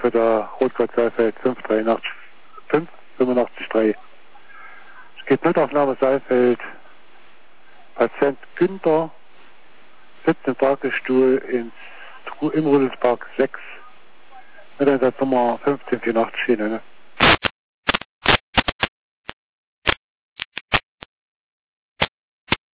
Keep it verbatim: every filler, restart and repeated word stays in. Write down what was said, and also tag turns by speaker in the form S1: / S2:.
S1: für der Rotkreuz-Saalfeld fünf fünfundachtzig drei. Es geht Notaufnahme Saalfeld, Patient Günther, sitzt im Tagesstuhl ins, im Rudelspark sechs, mit Einsatznummer fünfzehn vierundachtzig.